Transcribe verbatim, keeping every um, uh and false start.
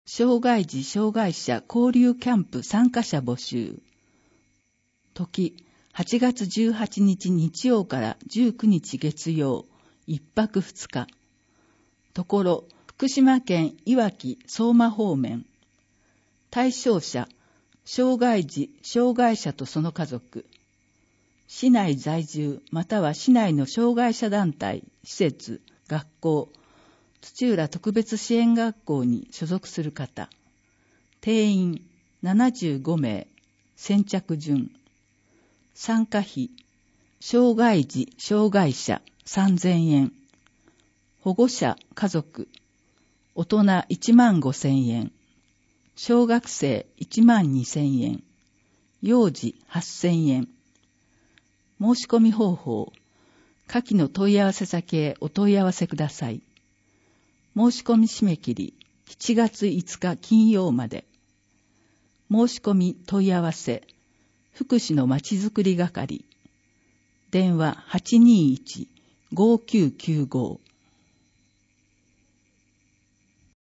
障害児障害者交流キャンプ参加者募集。時、はちがつじゅうはちにち日曜からじゅうくにち月曜、いっぱくふつか。ところ、福島県いわき相馬方面。対象者、障害児障害者とその家族。市内在住または市内の障害者団体、施設、学校、土浦特別支援学校に所属する方。定員ななじゅうごめい。先着順。参加費、障害児障害者さんぜんえん。保護者家族、大人いちまんごせんえん。小学生いちまんにせんえん。幼児はっせんえん。申し込み方法、下記の問い合わせ先へお問い合わせください。申し込み締め切りしちがついつか金曜まで。申し込み問い合わせ、福祉のまちづくり係。電話 はちにーいち ごーきゅうきゅうご